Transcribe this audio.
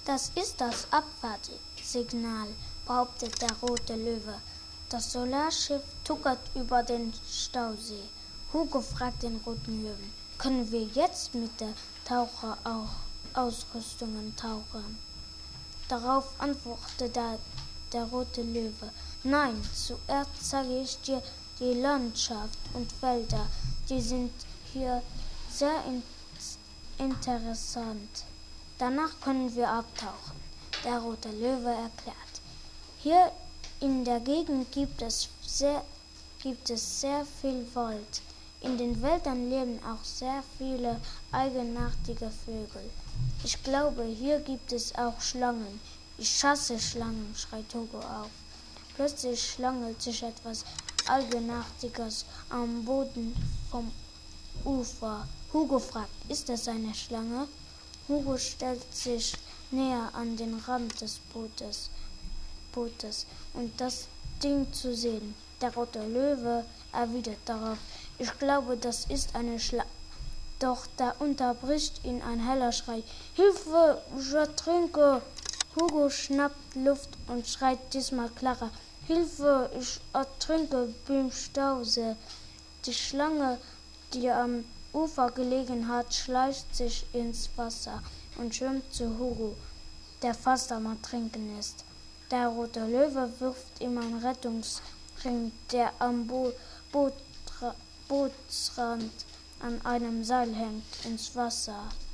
Das ist das Abfahrtssignal, behauptet der rote Löwe. Das Solarschiff tuckert über den Stausee. Hugo fragt den roten Löwen: Können wir jetzt mit der Taucherausrüstung tauchen? Darauf antwortet der rote Löwe: Nein, zuerst zeige ich dir die Landschaft und Wälder. Die sind hier sehr interessant. Danach können wir abtauchen. Der rote Löwe erklärt: Hier in der Gegend gibt es sehr viel Wald. In den Wäldern leben auch sehr viele eigenartige Vögel. Ich glaube, hier gibt es auch Schlangen. Ich hasse Schlangen, schreit Hugo auf. Plötzlich schlangelt sich etwas Eigenartiges am Boden vom Ufer. Hugo fragt: Ist das eine Schlange? Hugo stellt sich näher an den Rand des Bootes, um das Ding zu sehen. Der rote Löwe erwidert darauf: Ich glaube, das ist eine Schlange. Doch da unterbricht ihn ein heller Schrei: Hilfe, ich ertrinke! Hugo schnappt Luft und schreit diesmal klarer: Hilfe, ich ertrinke beim Stausee. Die Schlange, die am Ufer gelegen hat, schleicht sich ins Wasser und schwimmt zu Hugo, der fast am Ertrinken ist. Der rote Löwe wirft ihm einen Rettungsring, der am Bootsrand an einem Seil hängt, ins Wasser.